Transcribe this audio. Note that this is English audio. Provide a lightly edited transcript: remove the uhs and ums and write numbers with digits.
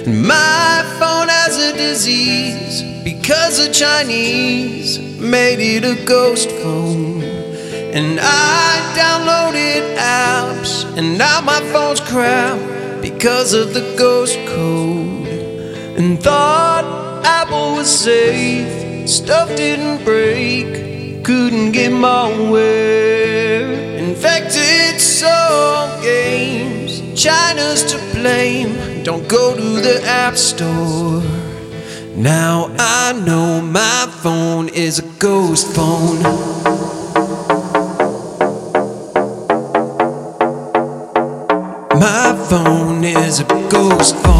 And my phone has a disease because the Chinese made it a ghost phone. And I downloaded apps, and now my phone's crap because of the ghost code. And thought Apple was safe, stuff didn't break, couldn't get malware. Infected soul games, China's to blame, don't go to the App Store. Now I know my phone is a ghost phone. My phone is a ghost phone.